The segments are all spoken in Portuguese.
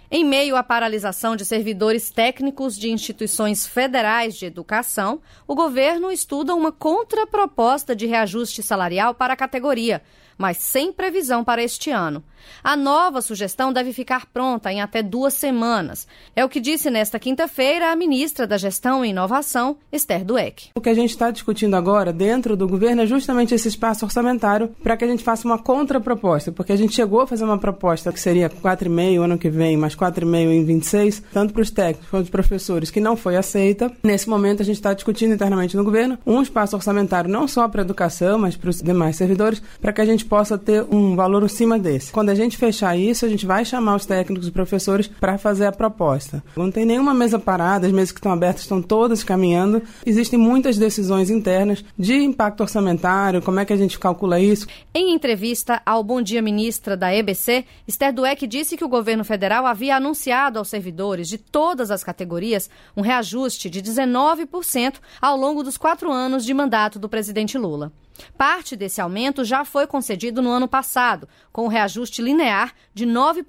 Em meio à paralisação de servidores técnicos de instituições federais de educação, o governo estuda uma contraproposta de reajuste salarial para a categoria, mas sem previsão para este ano. A nova sugestão deve ficar pronta em até 2 semanas. É o que disse nesta quinta-feira a ministra da Gestão e Inovação, Esther Dweck. O que a gente está discutindo agora dentro do governo é justamente esse espaço orçamentário para que a gente faça uma contraproposta, porque a gente chegou a fazer uma proposta que seria 4,5 ano que vem, mais 4,5 em 26, tanto para os técnicos quanto para os professores, que não foi aceita. Nesse momento a gente está discutindo internamente no governo um espaço orçamentário não só para a educação, mas para os demais servidores, para que a gente possa ter um valor acima desse. Quando a gente fechar isso, a gente vai chamar os técnicos e professores para fazer a proposta. Não tem nenhuma mesa parada, as mesas que estão abertas estão todas caminhando. Existem muitas decisões internas de impacto orçamentário, como é que a gente calcula isso. Em entrevista ao Bom Dia Ministra da EBC, Esther Dweck disse que o governo federal havia anunciado aos servidores de todas as categorias um reajuste de 19% ao longo dos 4 anos de mandato do presidente Lula. Parte desse aumento já foi concedido no ano passado, com o reajuste linear de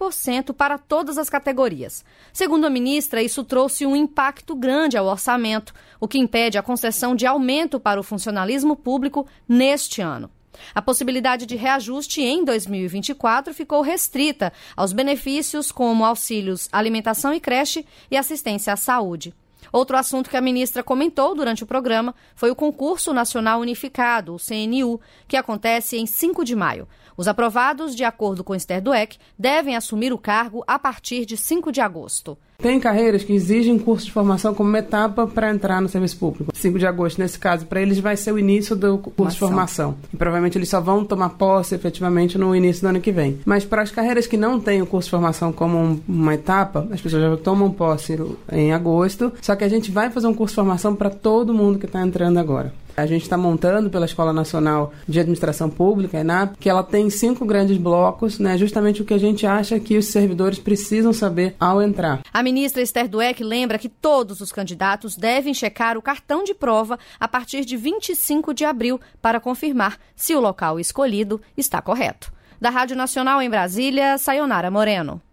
9% para todas as categorias. Segundo a ministra, isso trouxe um impacto grande ao orçamento, o que impede a concessão de aumento para o funcionalismo público neste ano. A possibilidade de reajuste em 2024 ficou restrita aos benefícios como auxílios alimentação e creche e assistência à saúde. Outro assunto que a ministra comentou durante o programa foi o Concurso Nacional Unificado, o CNU, que acontece em 5 de maio. Os aprovados, de acordo com Esther Dweck, devem assumir o cargo a partir de 5 de agosto. Tem carreiras que exigem curso de formação como uma etapa para entrar no serviço público. 5 de agosto, nesse caso, para eles vai ser o início do curso de formação. E provavelmente eles só vão tomar posse efetivamente no início do ano que vem. Mas para as carreiras que não têm o curso de formação como uma etapa, as pessoas já tomam posse em agosto. Só que a gente vai fazer um curso de formação para todo mundo que está entrando agora. A gente está montando pela Escola Nacional de Administração Pública, ENAP, que ela tem 5 grandes blocos, né? Justamente o que a gente acha que os servidores precisam saber ao entrar. A ministra Esther Dweck lembra que todos os candidatos devem checar o cartão de prova a partir de 25 de abril para confirmar se o local escolhido está correto. Da Rádio Nacional em Brasília, Sayonara Moreno.